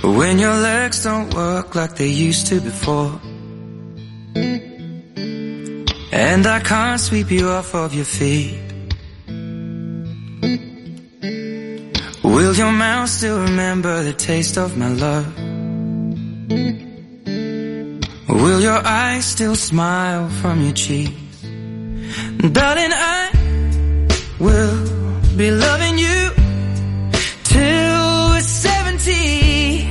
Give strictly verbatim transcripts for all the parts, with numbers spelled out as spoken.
When your legs don't work like they used to before, and I can't sweep you off of your feet, will your mouth still remember the taste of my love? Will your eyes still smile from your cheeks? Darling, I will be loving you till we're seventy.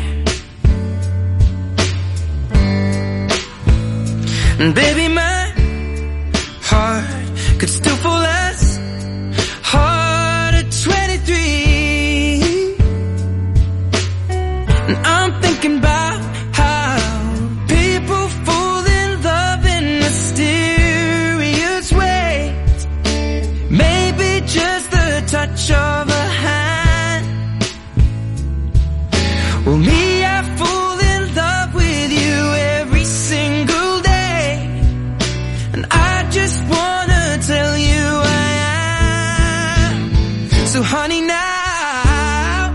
And baby, my heart could still fall as hard at twenty-three. And I'm thinking about how people fall in love in mysterious ways. Maybe just the touch of a hand. Well, me, I fall in love with you every single day, and I just wanna tell you I am. So honey, now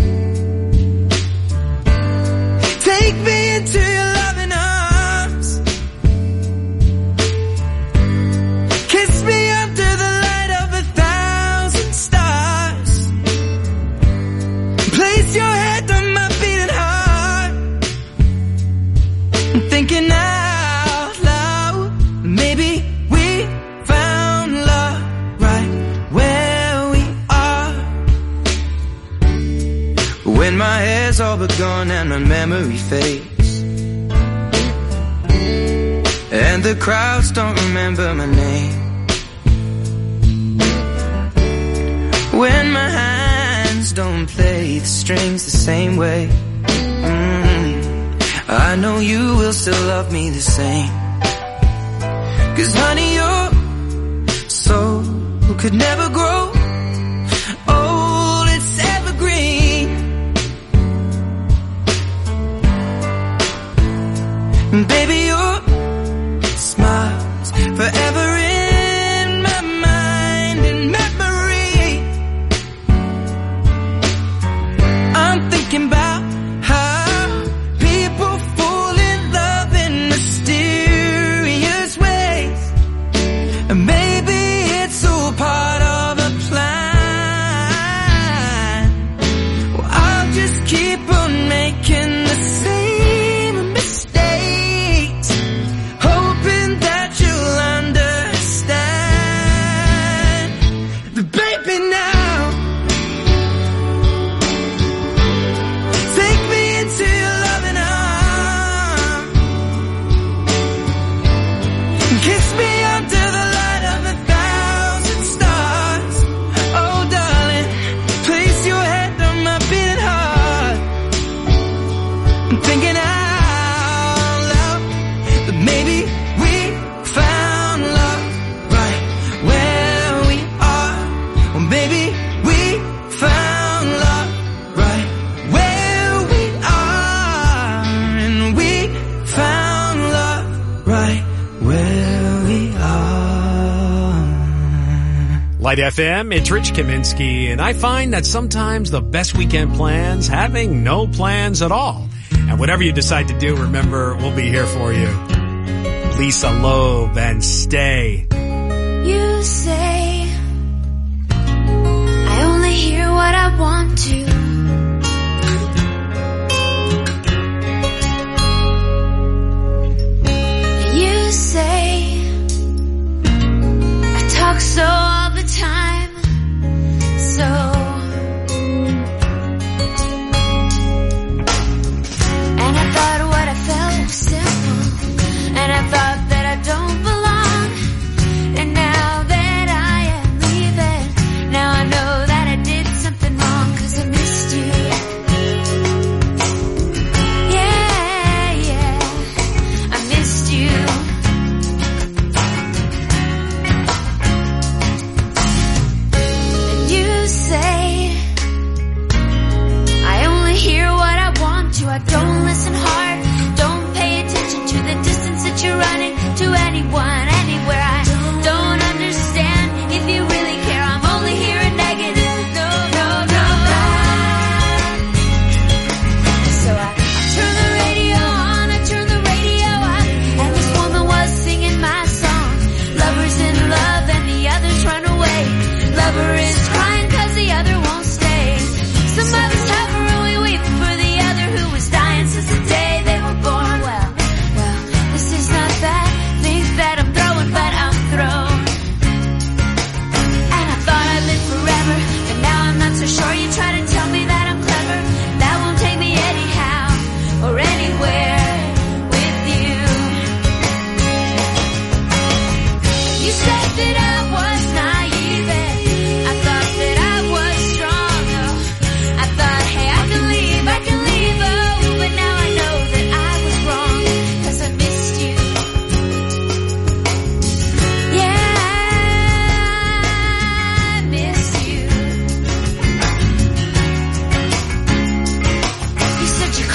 take me into your loving arms, kiss me under the light of a thousand stars, place your head on my beating heart. I'm thinking out loud, maybe we found love right where we are. When my hair's all but gone and my memory fades, and the crowds don't remember my name, when my hands don't play the strings the same way, mm, I know you will still love me the same. 'Cause honey, your soul could never grow old, it's evergreen. And baby, your smile's forever in my mind and memory. I'm thinking about how people fall in love in mysterious ways, and maybe it's all part of a plan. Well, I'll just keep on making the same mistakes, hoping that you'll understand. But baby, now take me into your loving arms, kiss me under the light of a thousand stars. Oh darling, place your head on my beating heart. I'm thinking out loud that maybe we found love right where we are. Or maybe we found love right where we are. And we found love right where we are. Light F M, it's Rich Kaminsky, and I find that sometimes the best weekend plans having no plans at all. And whatever you decide to do, remember, we'll be here for you. Lisa Loeb and Stay. You say I only hear what I want to. You say I talk so all the time, so and I thought what I felt was simple, and I thought that I don't belong. And now that I am leaving, now I know that I did something wrong, 'cause I miss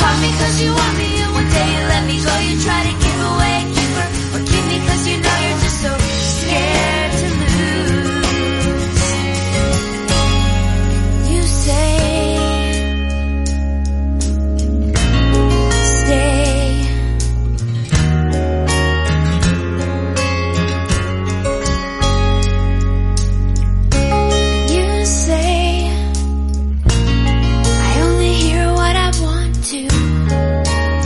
caught me cause you want me, and one day you let me go. You try to give away a keeper, or keep me cause you know you're just so scared to lose. You say, stay. You say, I only hear what I want to.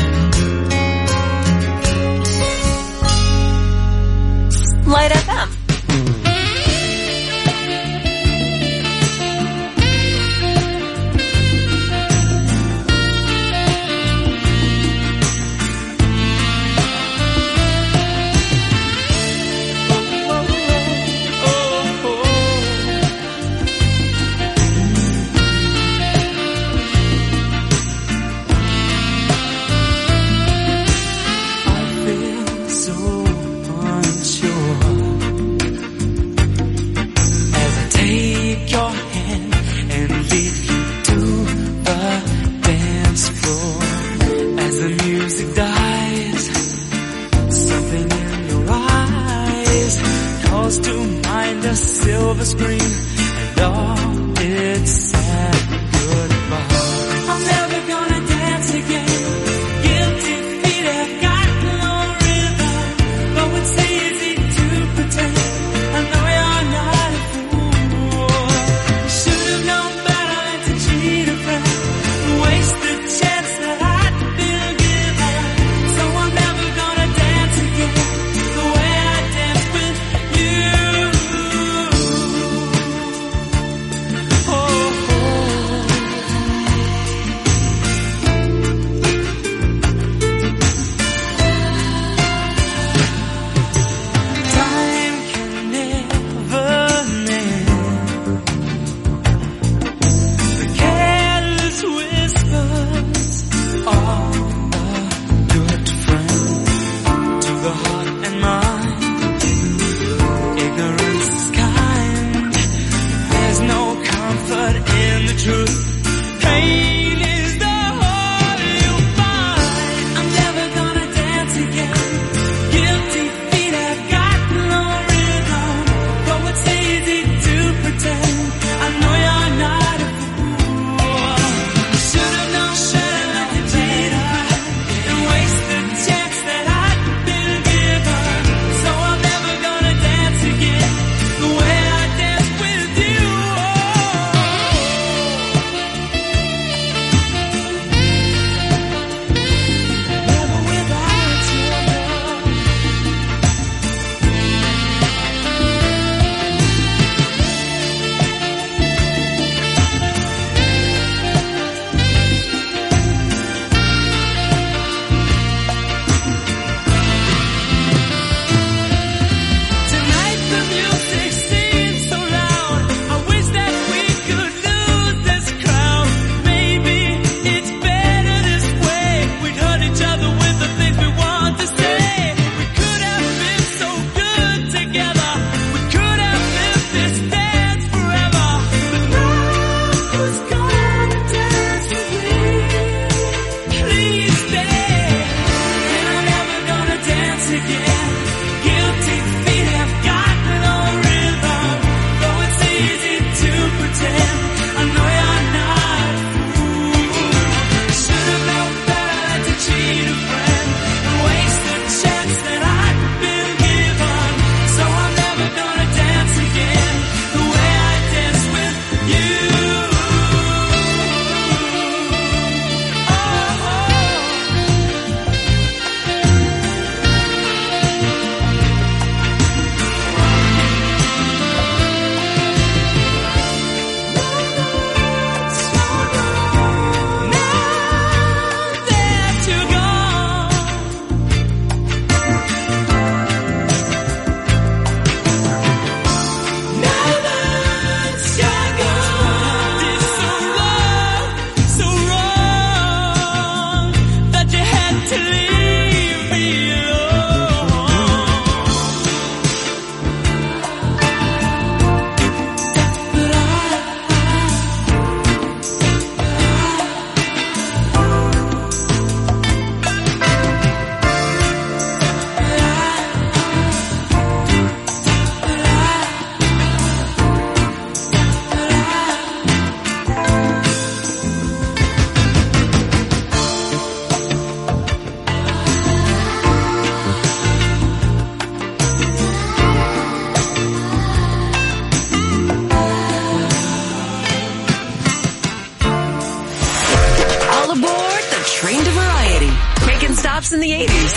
tops in the eighties.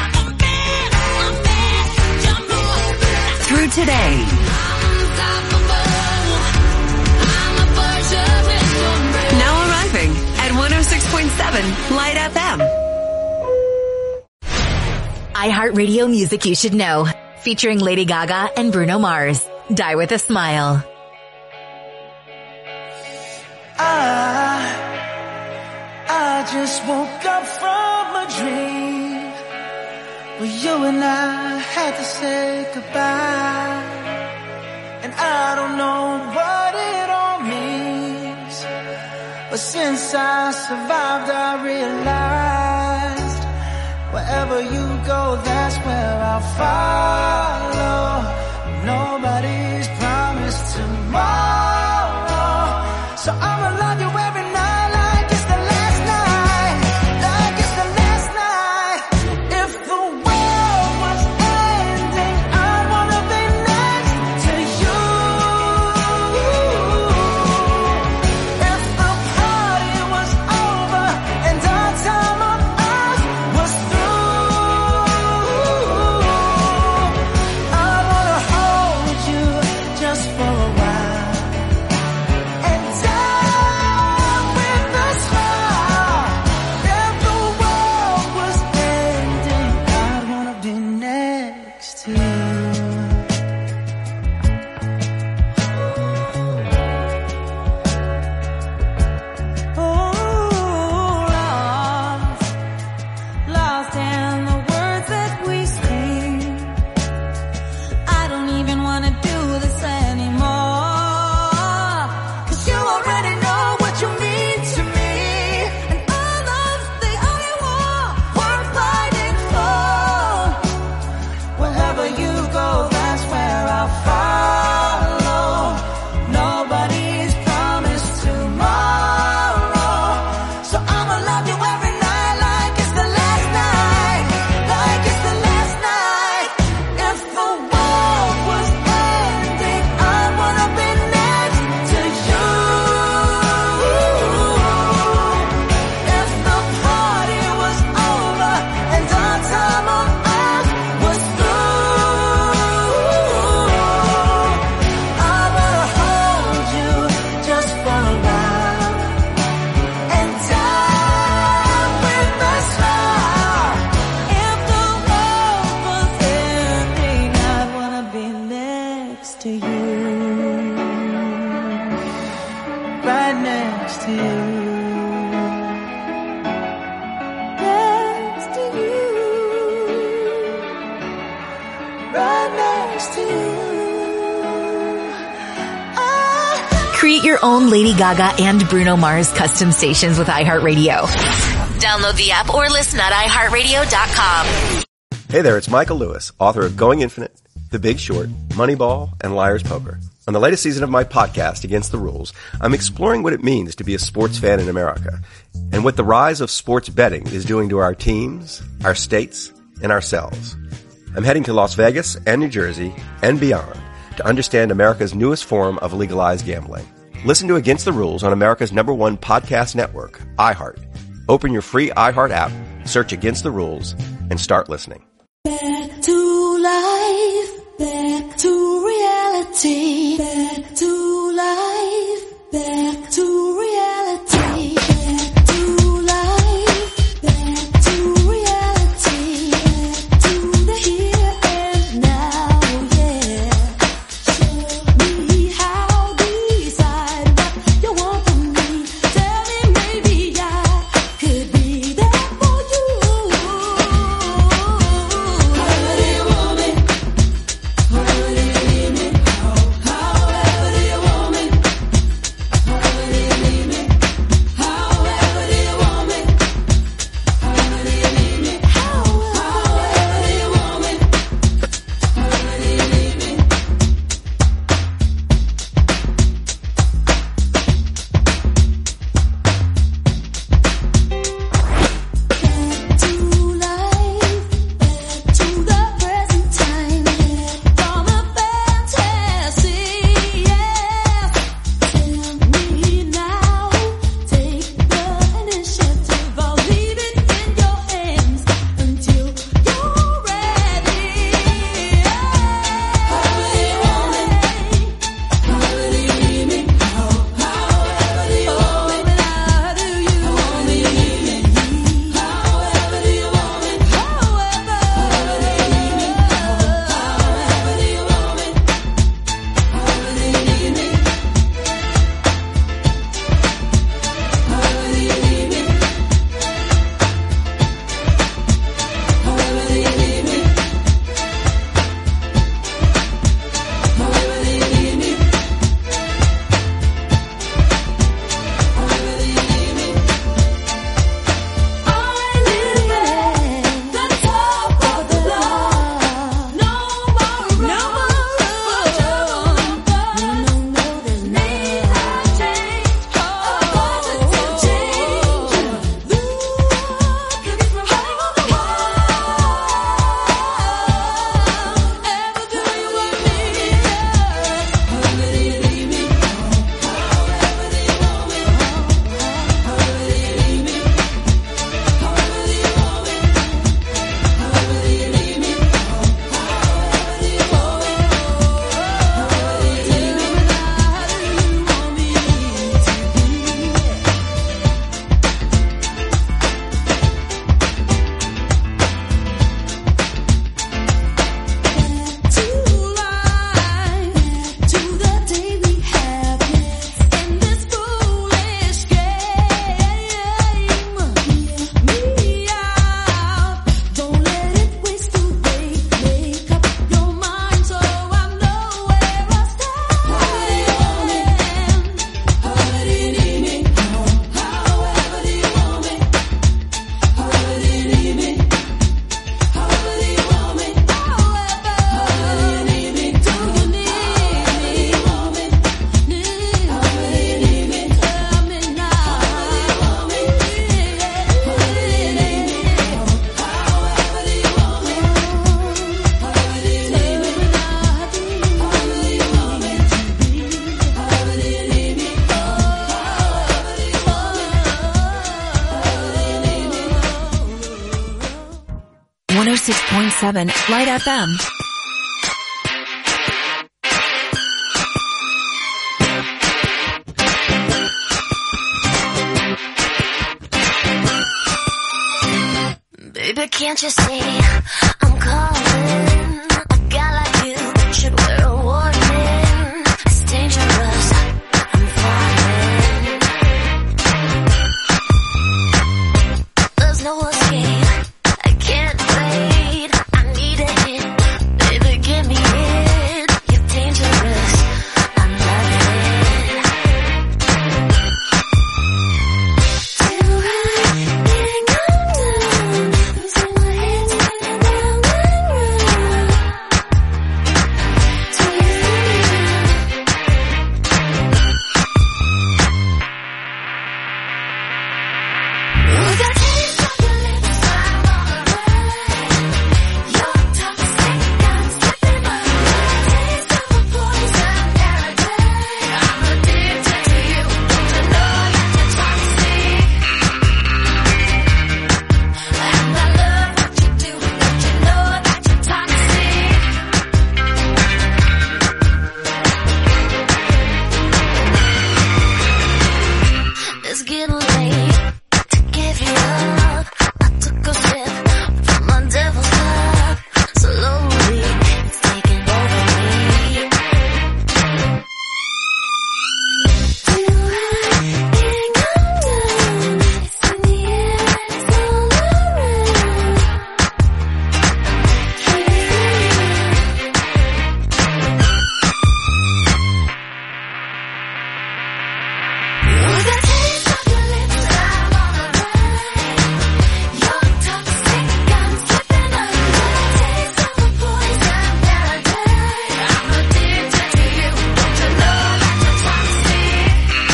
Through today. Now arriving at one oh six point seven Light F M. iHeartRadio Music You Should Know. Featuring Lady Gaga and Bruno Mars. Die with a Smile. I, I just woke up from a dream where you and I had to say goodbye. And I don't know what it all means, but since I survived I realized wherever you go, that's where I'll follow. Nobody's promised tomorrow, so I'ma love you every night like it's the last night, like it's the last night. If the world was ending, I'd wanna be next to you. If the party was over and our time on earth was through, I wanna hold you just for a while and die with a smile. If the world was ending, I'd wanna be next to you. Oh, lost, lost in the words that we speak. I don't even wanna do this anymore, 'cause you already know what you mean to me, and all love's the only war worth fighting for. Wherever you go, that's where I'll follow. Nobody's promised tomorrow, so I'ma love you every night like it's the last night, like it's the last night. If the world was ending, I wanna be next to you. If the party was over and our time on earth was through, I wanna hold you just for a while and die with a smile. If the world was ending, I'd wanna be next to you, right next to you, next to you, right next to you. I Create your own Lady Gaga and Bruno Mars custom stations with iHeartRadio. Download the app or listen at i heart radio dot com. Hey there, it's Michael Lewis, author of Going Infinite, The Big Short, Moneyball, and Liar's Poker. On the latest season of my podcast, Against the Rules, I'm exploring what it means to be a sports fan in America and what the rise of sports betting is doing to our teams, our states, and ourselves. I'm heading to Las Vegas and New Jersey and beyond to understand America's newest form of legalized gambling. Listen to Against the Rules on America's number one podcast network, iHeart. Open your free iHeart app, search Against the Rules, and start listening. Back to life, back to reality, back to life, back to reality, back to life, back to reality, back to the here and now, yeah. Show me how, decide what you want from me. Tell me maybe I could be there for you. How do you want me? How do you need me? How, how one oh six point seven Light F M. Baby, can't you see I'm calling? A guy like you should wear a warning. It's dangerous, I'm falling. There's no escape, I can't wait. I need a hit, baby, give me it. You're dangerous, I'm loving it. Too high, can't come down. Losing my head, spinning round and round. Do you with that taste of your lips, I'm on a ride. You're toxic, I'm slipping away. Taste of a poison paradise. I'm addicted to you. Don't you know that you're toxic? And I love what you do. Don't you know that you're toxic? It's getting late to give you up. I took a sip from my devil's cup. Slowly, it's taking over me. Too high, can't come down. It's in the air, it's all around. Can you feel it? With that taste of your lips, I'm on a ride. You're toxic, I'm slipping away. Taste of a poison paradise. I'm addicted to you. Don't you know that you're toxic?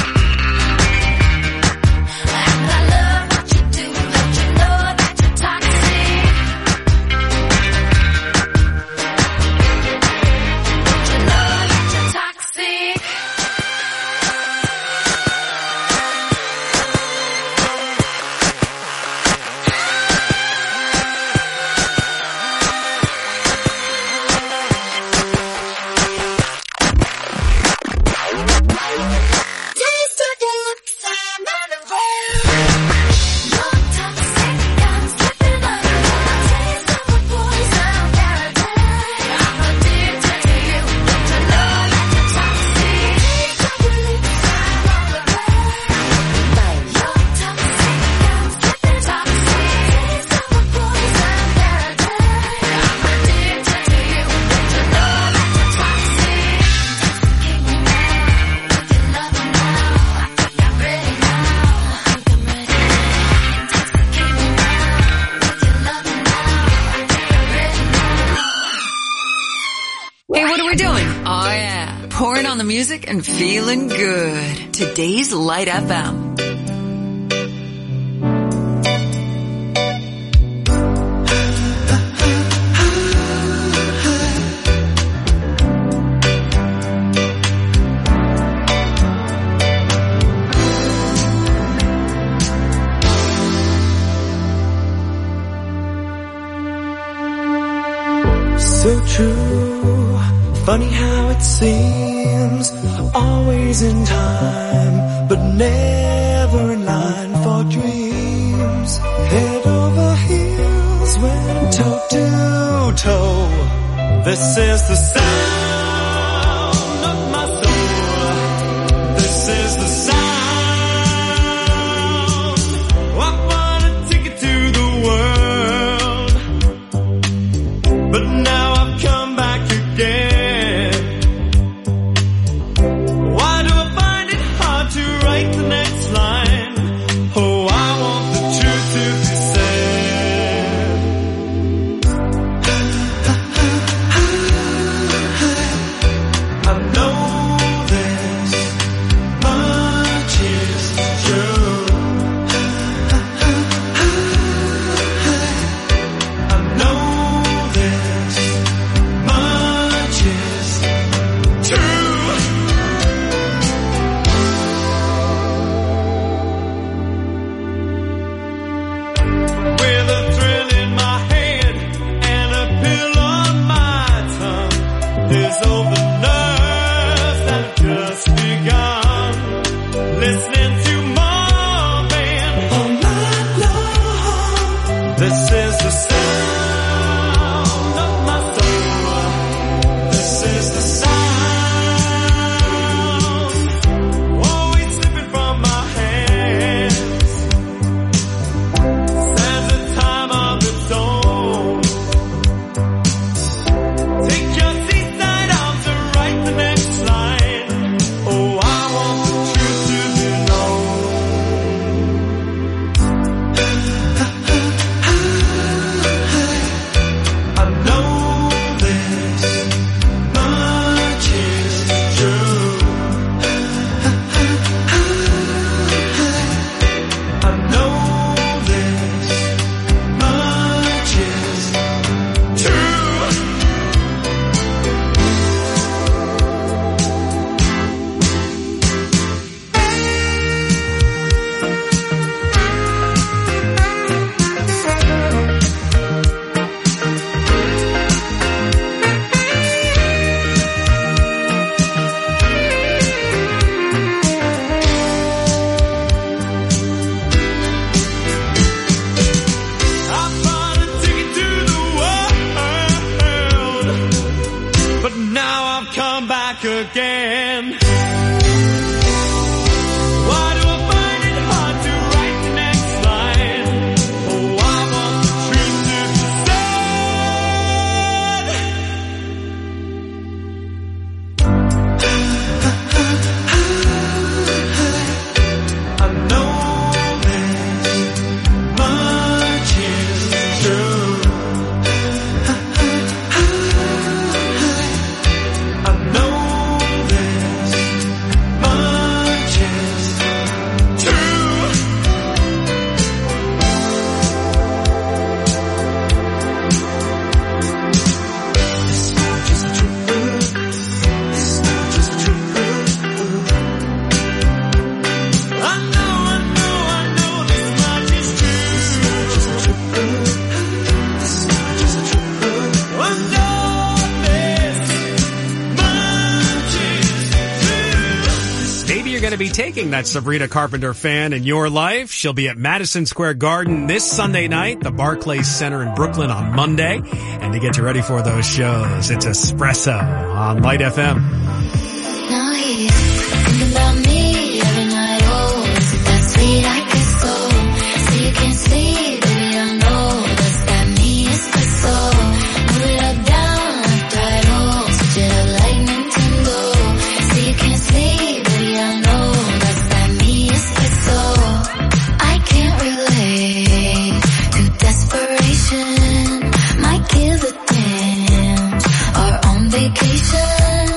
And I love what you do. Don't you know that you're toxic? Don't you know that you're toxic? Taste of your lips, I'm on a roll. You're toxic, I'm slipping away. Taste of a poison paradise. I'm addicted to you. Don't you know that you're toxic? Taste of your lips, I'm on a roll. You're toxic, I'm slipping toxic. Taste of a poison paradise. I'm addicted to you. Don't you know that you're toxic? Intoxicate me now with your loving now. I think I'm ready now. I think I'm ready. Intoxicate me now with your loving now. I think I'm ready now. Hey, what are we doing? Oh yeah, pouring on the music and feeling good. Today's Light F M. So true, funny how it seems, always in time, but never in line for dreams. Head over heels, went toe to toe. This is the sound of my soul. This is the sound. I wanna take it to the world, but now I've come back again. Why do I find it hard to write the next line? Oh, I want the truth to be said. taking that Sabrina Carpenter fan in your life. She'll be at Madison Square Garden this Sunday night, the Barclays Center in Brooklyn on Monday. And to get you ready for those shows, it's Espresso on Light F M. Now he's thinking about me every night. Oh, is it that sweet I can so? So you can't sleep, baby, I know. That's that me espresso. Move it up, down, left, right, oh. Switch it up like Nintendo. So you can't sleep, baby, I know. That's that me espresso. I can't relate to desperation. Might give a damn. Or on vacation.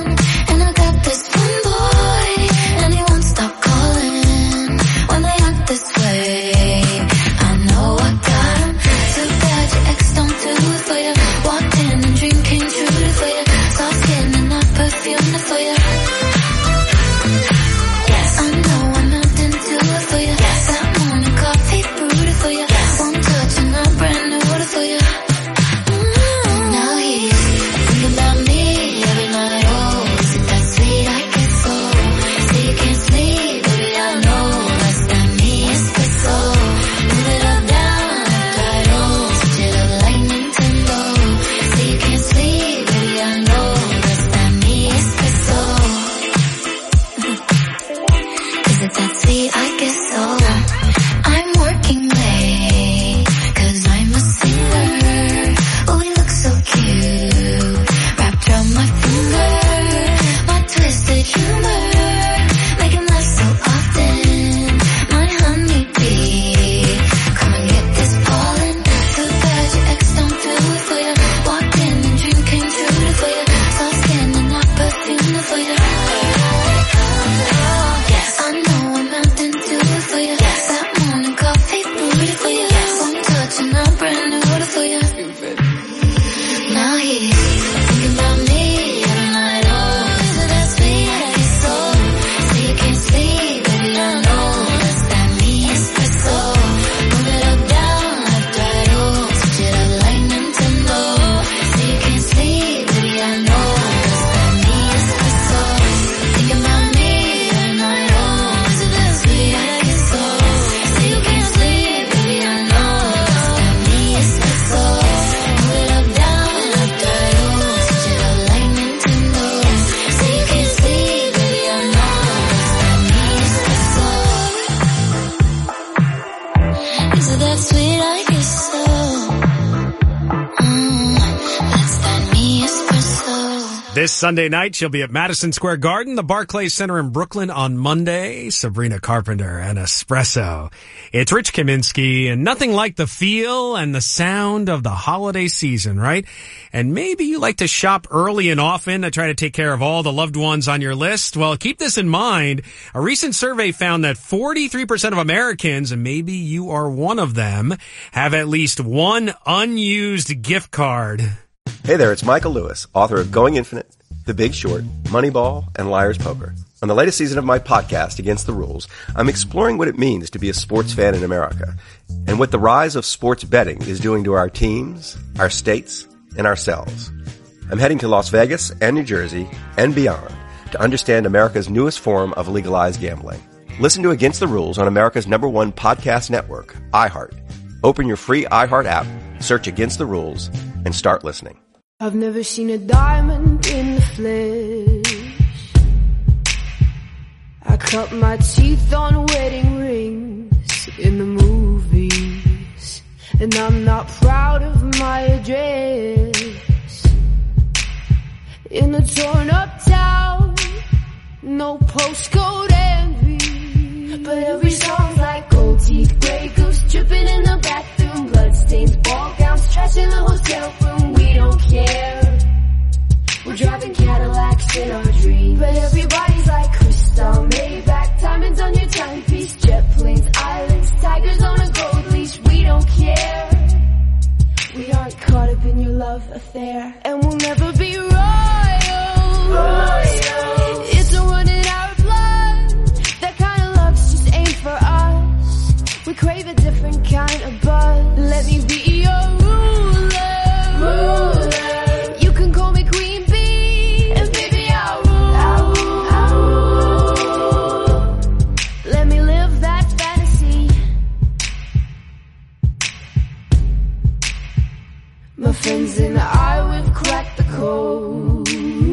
This Sunday night, she'll be at Madison Square Garden, the Barclays Center in Brooklyn on Monday. Sabrina Carpenter and Espresso. It's Rich Kaminsky, and nothing like the feel and the sound of the holiday season, right? And maybe you like to shop early and often to try to take care of all the loved ones on your list. Well, keep this in mind. A recent survey found that forty-three percent of Americans, and maybe you are one of them, have at least one unused gift card. Hey there, it's Michael Lewis, author of Going Infinite, The Big Short, Moneyball, and Liar's Poker. On the latest season of my podcast, Against the Rules, I'm exploring what it means to be a sports fan in America and what the rise of sports betting is doing to our teams, our states, and ourselves. I'm heading to Las Vegas and New Jersey and beyond to understand America's newest form of legalized gambling. Listen to Against the Rules on America's number one podcast network, iHeart. Open your free iHeart app, search Against the Rules, and start listening. I've never seen a diamond in the flesh. I cut my teeth on wedding rings in the movies, and I'm not proud of my address. In a torn up town, no postcode envy, but every song's like gold teeth, grey goose dripping in the bathroom, bloodstains, ball gowns, trash in the hotel room. We don't care. We're driving Cadillacs in our dreams, but everybody's like crystal, Maybach, diamonds on your timepiece, jet planes, islands, tigers on a gold leash. We don't care. We aren't caught up in your love affair, and we'll never be royal. Royal. It's a run in our blood. That kind of luck's just ain't for us. We crave a different kind of buzz. Let me be your ruler. Ruler. You can call me Queen Bee, and baby I'll rule. I'll rule. I'll rule. My friends and I, we've cracked the code.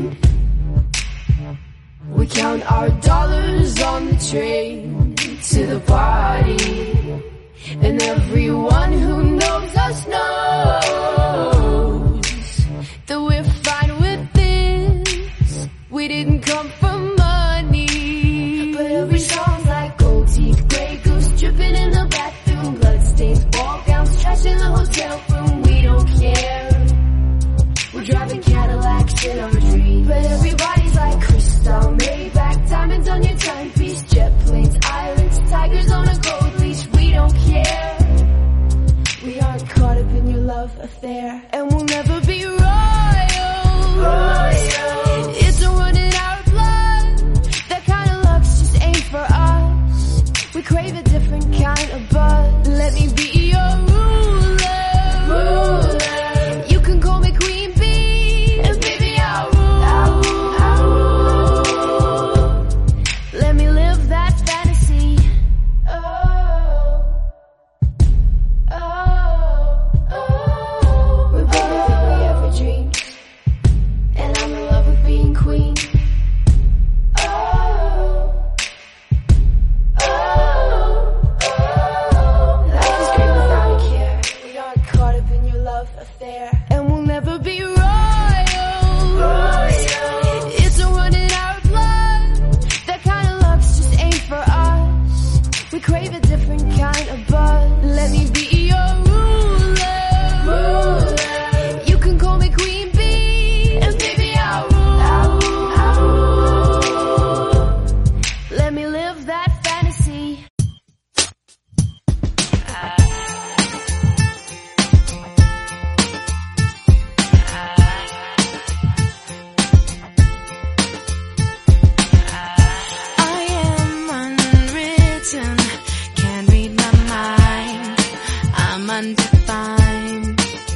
We count our dollars on the train to the party. And everyone who knows us knows that we're fine with this. We didn't come for money. But every song's like gold teeth, grey goose dripping in the bathroom, bloodstains, ball gowns, trash in the hotel room. We don't care. We're driving Cadillacs in our dreams. But everybody's like crystal, Maybach, diamonds on your timepiece, jet planes, islands, tigers on a gold leash. We don't care. We aren't caught up in your love affair, and we'll never be royal. Royal. It's a run in our blood. That kind of luck's just ain't for us. We crave a different kind of buzz. Let me be your ruler. Ruler. You can call me Queen Bee, and baby I'll rule. I'll rule. I'll rule. Let me live that fantasy. Oh. Oh, oh, we're better than we ever dreamed, and I'm in love with being queen. Oh, oh, oh, life is great without a care. We aren't caught up in your love affair, and we'll never be royal. Royal. It's a run in our blood. That kind of luck's just ain't for us. We crave a different kind of buzz. Let me be your ruler. Ruler. You can call me Queen Bee, and baby I'll rule. I'll rule. I'll rule. Let me live that fantasy. I am unwritten, can't read my mind. I'm undefined.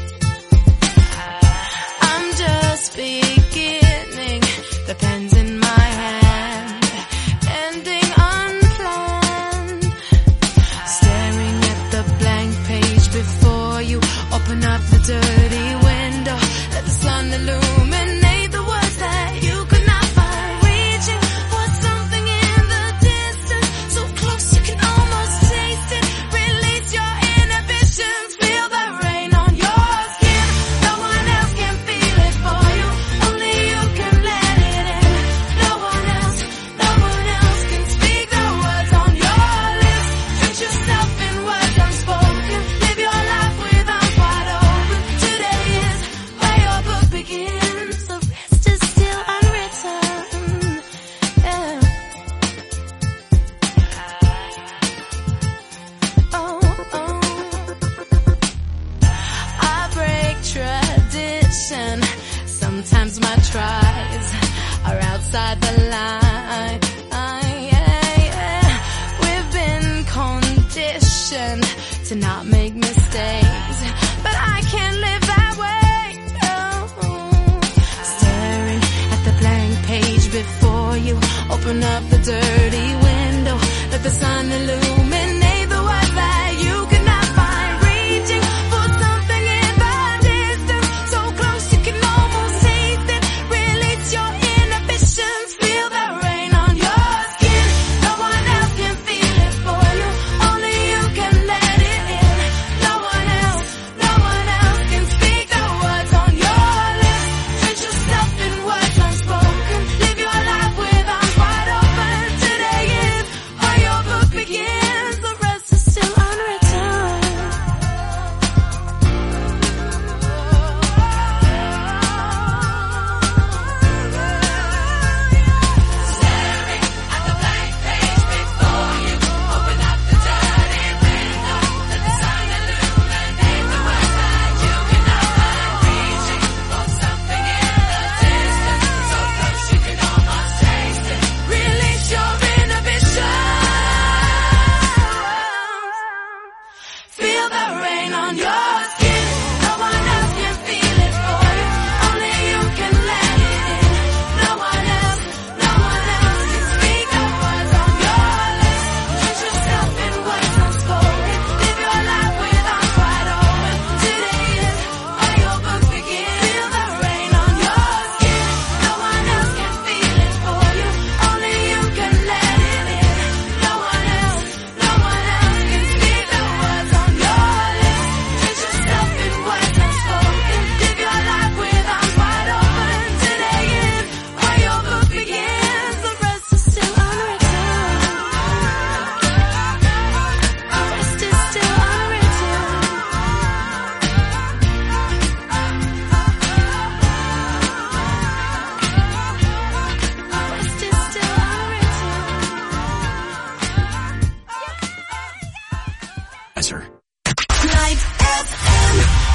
I'm just beginning, the pen's in my hand, ending unplanned. Staring at the blank page before you, open up the dirty window, let the sun illuminate the words that you could not find. Reaching for something in the distance, so close you can almost taste it. Release your inhibitions, feel the rain on your skin. No one else can feel it for you, only you can let it in. No one else, no one else can speak the words on your lips. Drench yourself in words unspoken, live your life with arms wide open. Today is where your book begins, the rest is still unwritten. Yeah. Oh, oh. I break tradition. Sometimes my tries are outside the line. Yeah, yeah. We've been conditioned to not make mistakes, but I can't live that way. Oh. Staring at the blank page before you, open up the dirty window, let the sun illuminate the words that you cannot find. Reaching for something in the distance, so close you can almost taste it. Release your inhibitions, feel the rain on your skin. No one else can feel it for you, only you can let it in. No one else, no one else can speak the words on your lips. Drench yourself in words unspoken, live your life with arms wide open. Today is where your book begins, the rest is still unwritten. Staring at the blank page before you, open up the dirty window, let the sun illuminate the words that you cannot find. Reaching for something in the distance, so close you can almost taste it. Release your inhibitions, feel the rain on your skin. No one else can feel it for you, only you can let it in. No one else, no one else can speak the words on your lips. Drench yourself in words unspoken, live your life with arms wide open. Today is where your book Light F M.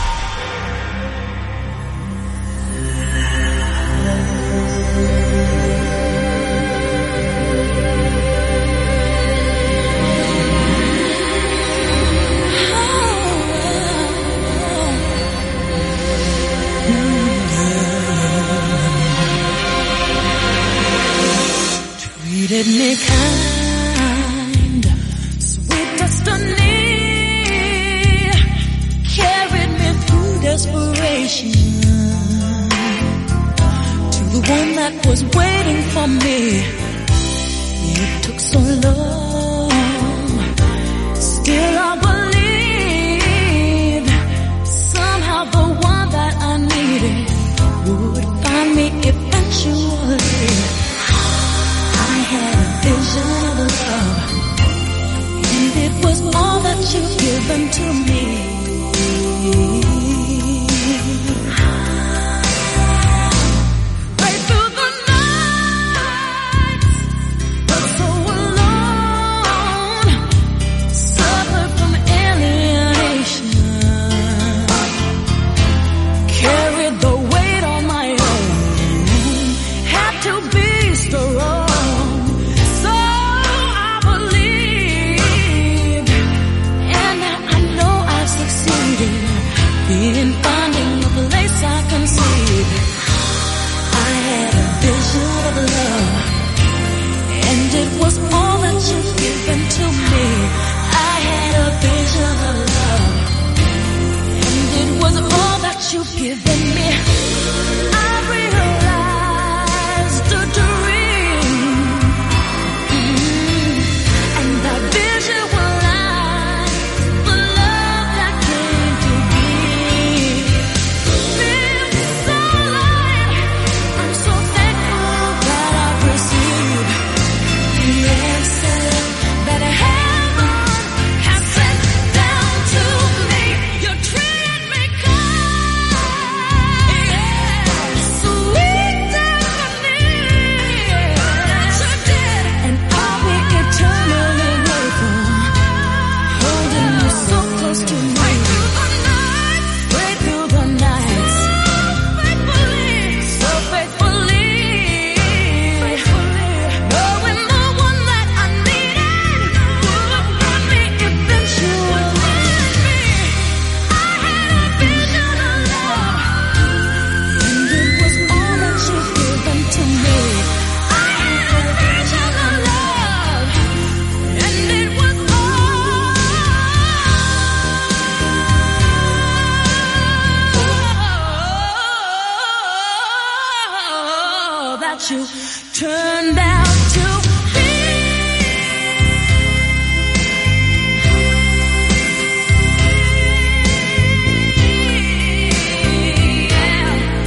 Treated me kind, sweet destiny, carried me through desperation to the one that was waiting for me. It took so long, still I believed somehow the one that I needed would find me eventually. I had a vision of love, and it was all that you've given to me. Right through the night, but so alone, suffered from alienation, carried the weight on my own, had to be strong. In finding a place I can see, I had a vision of love, and it was all that you've given to me. I had a vision of love, and it was all that you've given me. I realized a dream, mm-hmm. and that vision was you turned out to be. Yeah.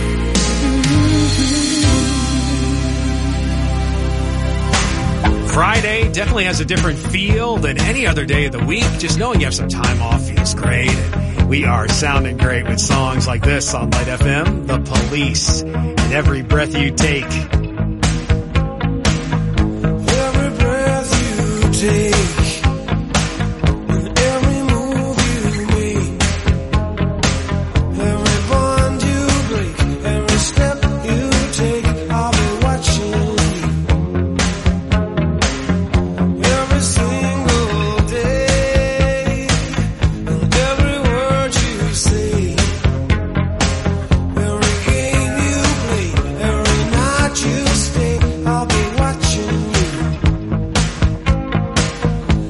Mm-hmm. Friday definitely has a different feel than any other day of the week. Just knowing you have some time off feels great. And we are sounding great with songs like this on Light F M, The Police, and Every Breath You Take. Take every move you make, every bond you break, every step you take, I'll be watching you every single day, and every word you say, every game you play, every night you stay, I'll be watching you.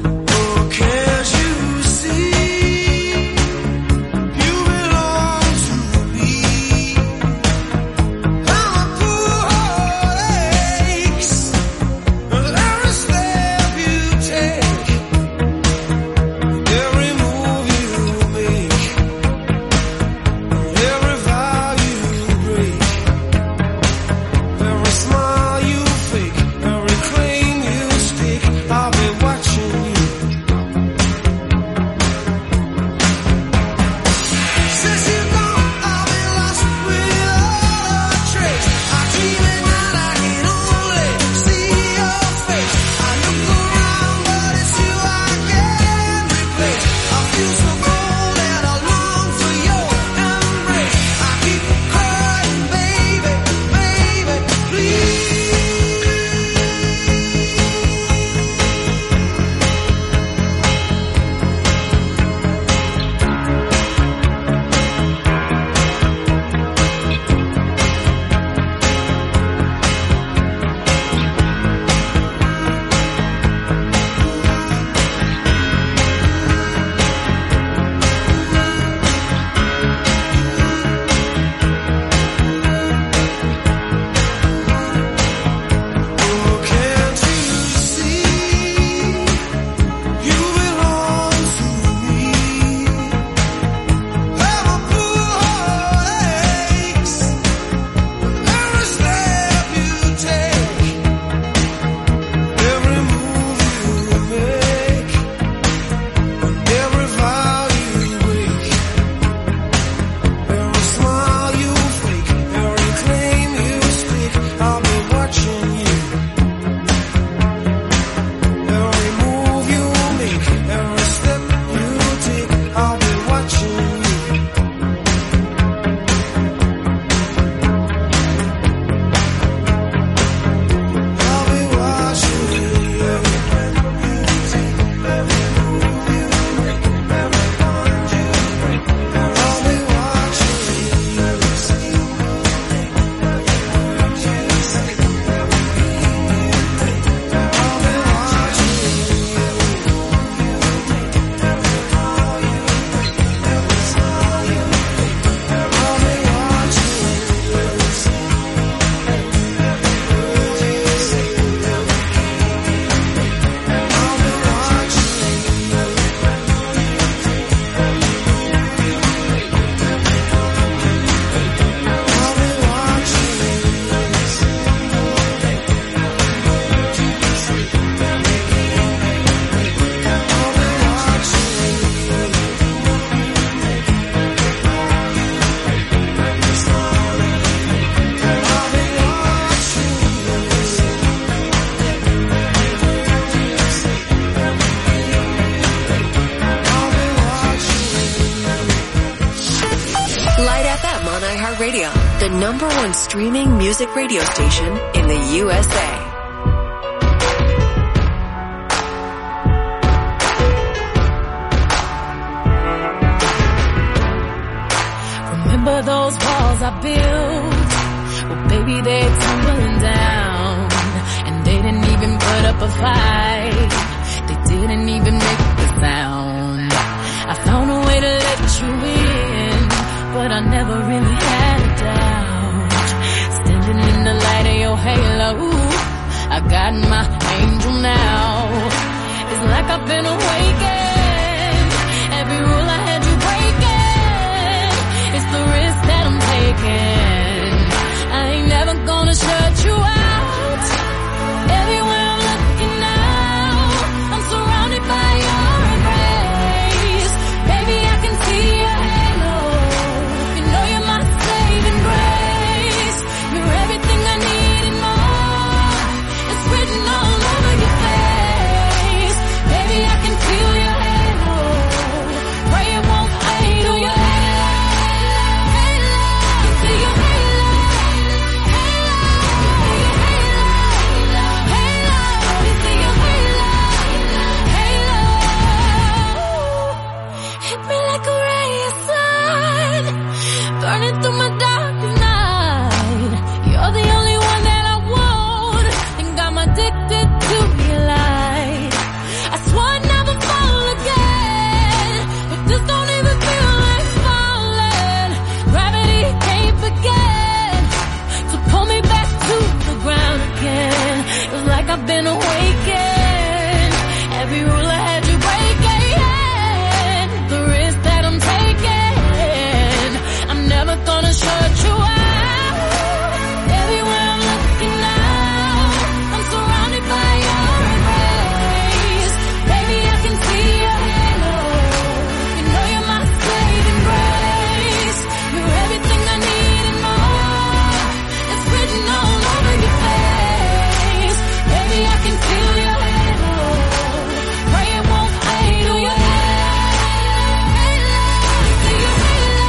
iHeart Radio, the number one streaming music radio station in the U S A. Remember those walls I built? Well, baby, they're tumbling down. And they didn't even put up a fight. They didn't even make a sound. I found a way to let you in, but I never really had a doubt. Standing in the light of your halo, I got my angel now. It's like I've been awakened. Every rule I had you breaking. It's the risk that I'm taking. I ain't never gonna shut you out. Everywhere I'm looking now, I'm surrounded by your embrace. Baby, I can see your halo. You know you're my saving grace. You're everything I need and more. It's written all over your face. Baby, I can feel your halo. Pray it won't fade on your halo. See your halo. Hit me like a ray of sun, burning through my darkest night. You're the only one that I want, think I'm addicted to your light. I swore I'd never fall again, but this don't even feel like falling. Gravity can't forget to pull me back to the ground again. It's like I've been awakened. Every rule I had you breaking. The risk that I'm taking, I'm never gonna shut you out. Everywhere I'm looking now, I'm surrounded by your embrace. Baby, I can see your halo. You know you're my saving grace. You're everything I need and more. It's written all over your face. Baby, I can feel your halo. Pray it won't fade on your halo. See your halo.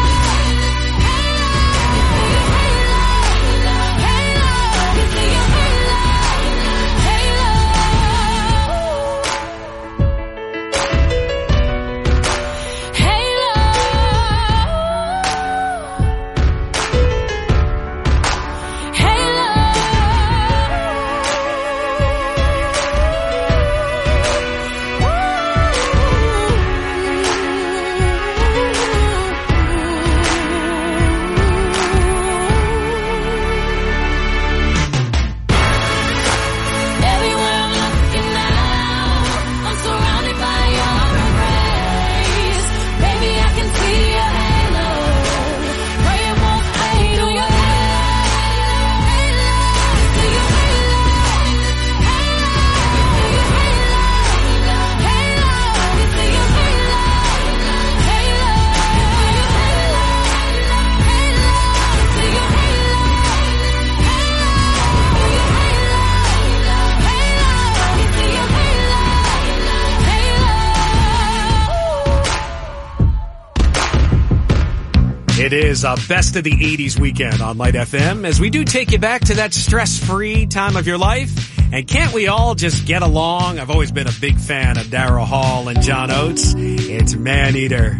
Halo. See your halo. Halo. Everywhere I'm looking now, I'm surrounded by your embrace. Baby, I can see your halo. Pray it won't fade on your halo. See your halo. See your halo. Halo. See your halo. Halo. See your halo. See your halo. It is a best of the eighties weekend on Light F M as we do take you back to that stress-free time of your life. And can't we all just get along? I've always been a big fan of Daryl Hall and John Oates. It's Man-Eater.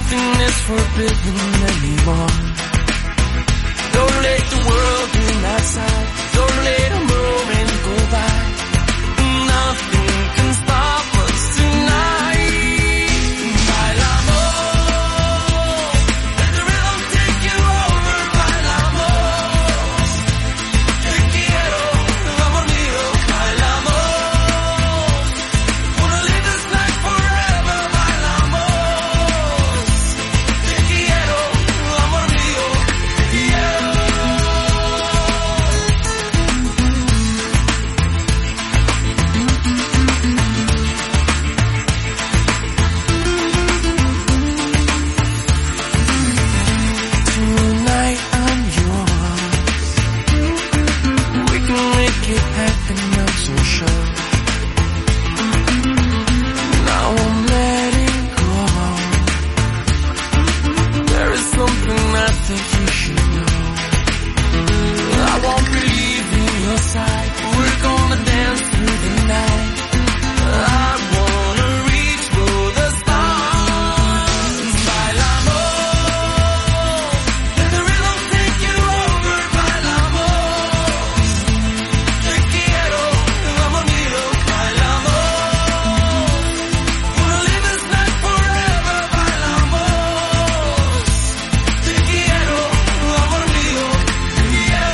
nothing is forbidden anymore. Don't let the world in outside. Don't let a moment go by. Nothing can stop us tonight. Bailamos. Let the rhythm take you over. Bailamos. Te quiero, amor mío. Bailamos. Wanna live this life forever. Bailamos. Te quiero, amor mío. Yeah. Tonight I'm yours. We can make it happen, I'm so sure. Now I'm letting go. There is something I think you should know. I won't be leaving your side. We're gonna dance through the night. I wanna reach for the stars. Bailamos. Let the rhythm take you over. Bailamos. Te quiero, amor mío. Bailamos. Wanna live this night forever. Bailamos. Te quiero, amor mío. Yeah.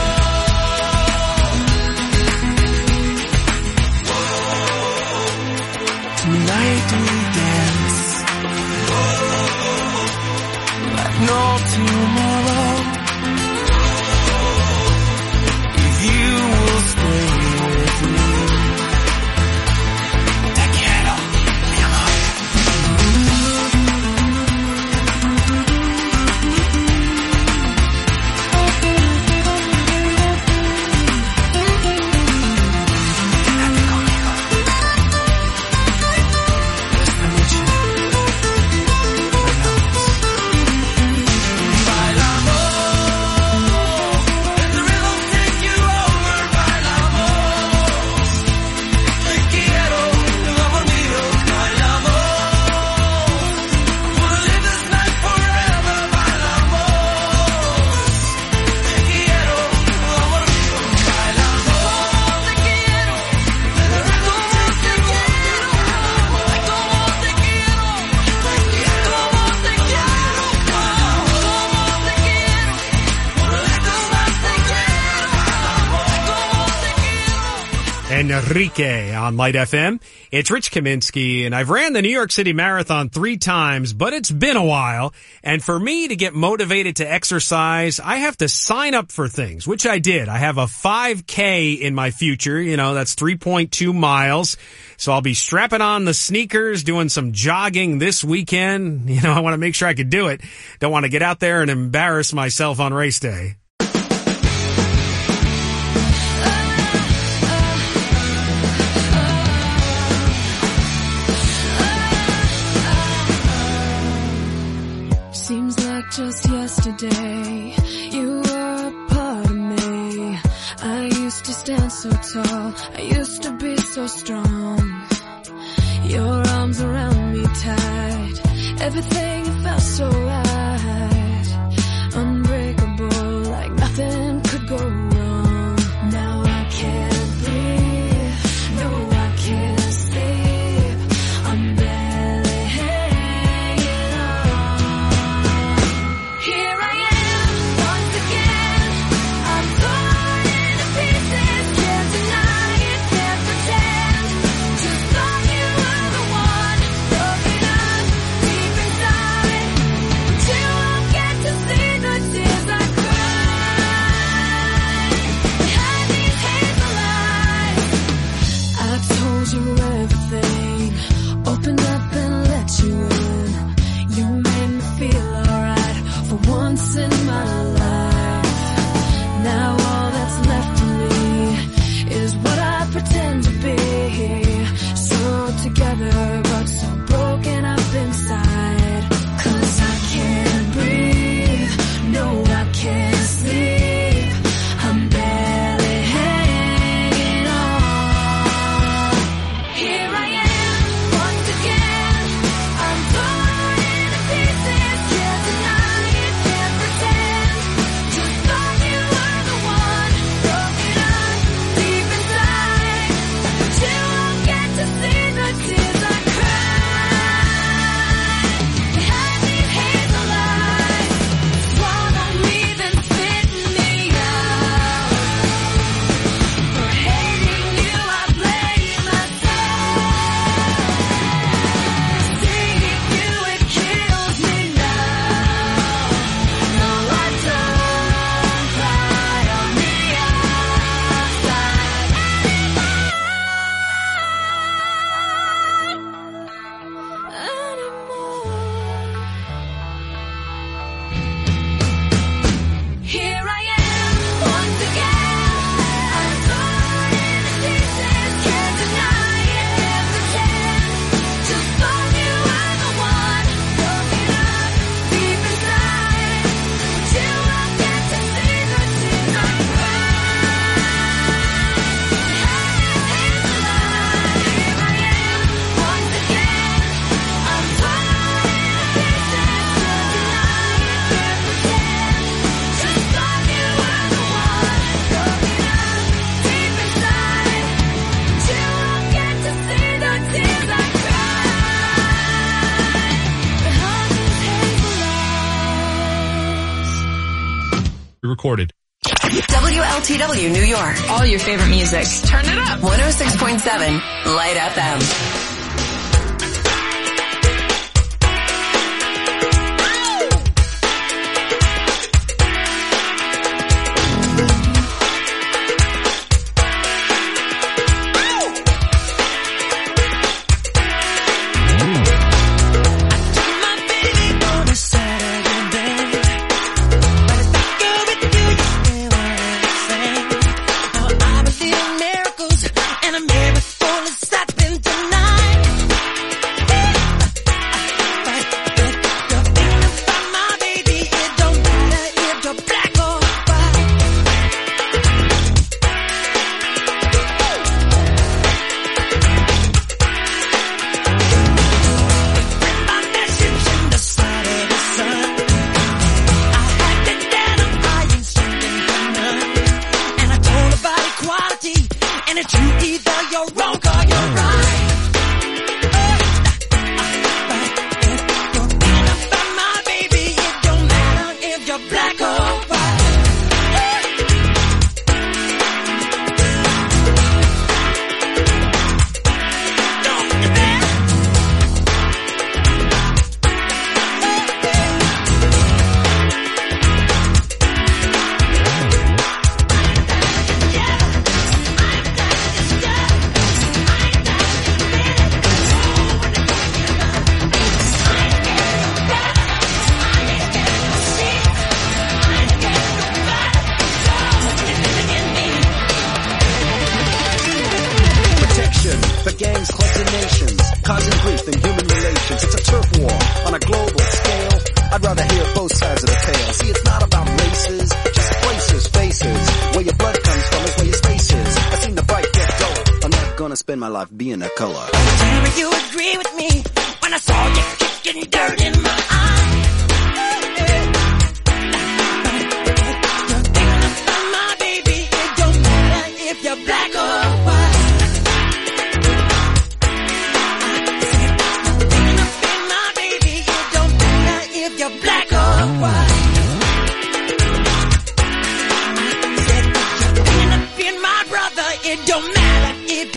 Tonight we dance like no tomorrow. If you will stay with me. Te quiero, mi amor. Quédate conmigo. Esta noche bailamos. Let the rhythm take you over. Bailamos. Te quiero, amor mío. Bailamos. Wanna live this night forever. Bailamos. Te quiero, amor mío. Bailamos. Te quiero. Let the rhythm take you over. Ay, cómo te quiero. Te quiero. Cómo te quiero. Cómo te quiero. Wanna live this life. Te quiero. Ay, cómo te quiero. Enrique on Light F M. It's Rich Kaminsky, and I've ran the New York City Marathon three times, but it's been a while. And for me to get motivated to exercise, I have to sign up for things, which I did. I have a five K in my future. You know, that's three point two miles. So I'll be strapping on the sneakers, doing some jogging this weekend. You know, I want to make sure I can do it. Don't want to get out there and embarrass myself on race day. Seems like just yesterday you were a part of me. I used to stand so tall, I used to be so strong. Your arms around me tight, everything felt so right. Unbreakable, like nothing could go wrong. Now I can't breathe, no I can't sleep. I'm barely hanging on. Here I am, once again. I'm torn into pieces. Can't deny it, can't pretend. Just thought you were the one. Broken up deep inside. recorded. W L T W New York. All your favorite music. Turn it up. one oh six point seven Light F M. Spend my life being a color. Tell me you agree with me when I saw you kicking dirt in my eye.